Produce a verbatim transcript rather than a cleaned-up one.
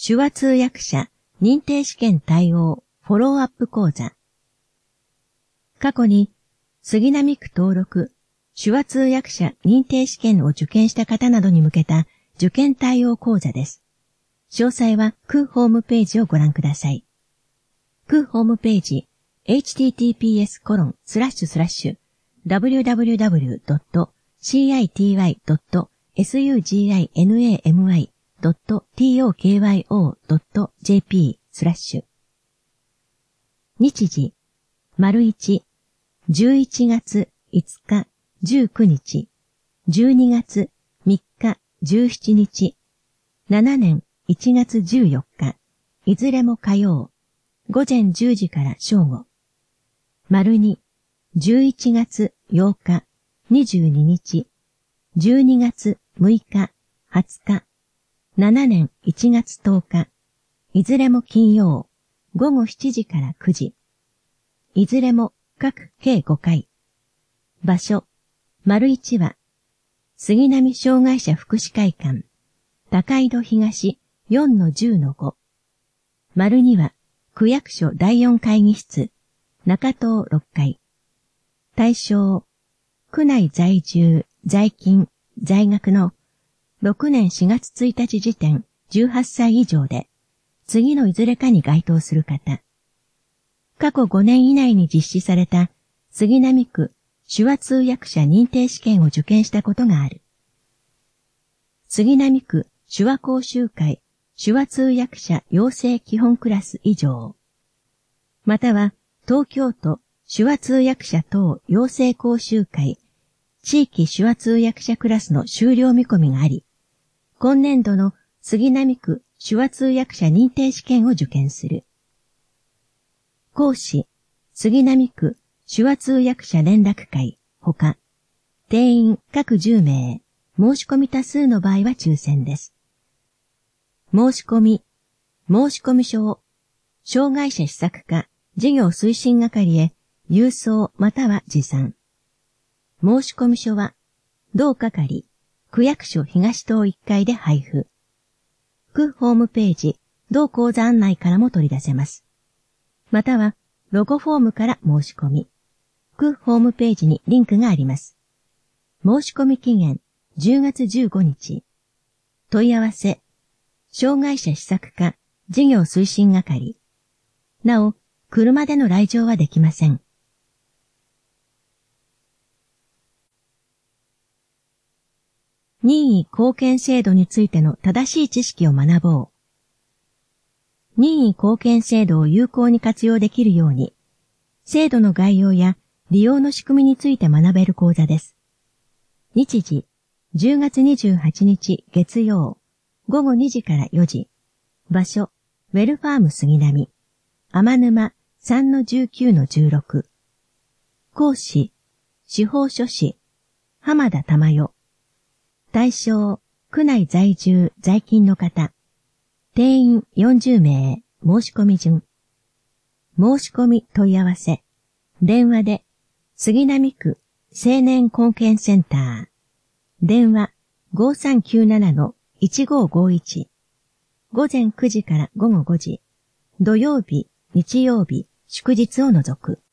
手話通訳者認定試験対応フォローアップ講座。過去に杉並区登録手話通訳者認定試験を受験した方などに向けた受験対応講座です。詳細は区ホームページをご覧ください。区ホームページ エイチティーティーピーエスコロンスラッシュスラッシュダブリューダブリューダブリュードットシーアイティーワイドットエスユージーアイエヌエーエムアイドットティーオーケーワイオードットジェーピースラッシュ日時、丸一、じゅういちがついつか、じゅうくにち、じゅうにがつみっか、じゅうしちにち、しちねんいちがつじゅうよっか、いずれも火曜、ごぜんじゅうじから正午。丸二、じゅういちがつようか、にじゅうににち、じゅうにがつむいか、はつか、しちねんいちがつとおか、いずれも金曜、ごごしちじからくじ。いずれも各計ごかい。場所、丸一は、杉並障害者福祉会館、高井戸東 よんのじゅうのご。丸二は、区役所だいよん会議室、中東ろっかい。対象、区内在住、在勤、在学のろくねんしがつついたち時点じゅうはっさい以上で、次のいずれかに該当する方。過去ごねん以内に実施された杉並区手話通訳者認定試験を受験したことがある。杉並区手話講習会手話通訳者養成基本クラス以上。または東京都手話通訳者等養成講習会地域手話通訳者クラスの修了見込みがあり、今年度の杉並区手話通訳者認定試験を受験する。講師、杉並区手話通訳者連絡会、ほか、定員各じゅうめい、申し込み多数の場合は抽選です。申し込み、申込書を、障害者施策課、事業推進係へ、郵送または持参。申込書は、同係、区役所東棟いっかいで配布。区ホームページ、同講座案内からも取り出せます。または、ロゴフォームから申し込み。区ホームページにリンクがあります。申し込み期限、じゅうがつじゅうごにち。問い合わせ、障害者施策課、事業推進係。なお、車での来場はできません。任意貢献制度についての正しい知識を学ぼう。任意貢献制度を有効に活用できるように、制度の概要や利用の仕組みについて学べる講座です。日時、じゅうがつにじゅうはちにち月曜、ごごにじからよじ。場所、ウェルファーム杉並、天沼 さんのじゅうきゅうのじゅうろく。講師、司法書士、浜田珠代。対象、区内在住、在勤の方。定員よんじゅうめい、申し込み順。申し込み問い合わせ。電話で、杉並区青年貢献センター。電話 ごさんきゅうななのいちごごいち。ごぜんくじからごごごじ。土曜日、日曜日、祝日を除く。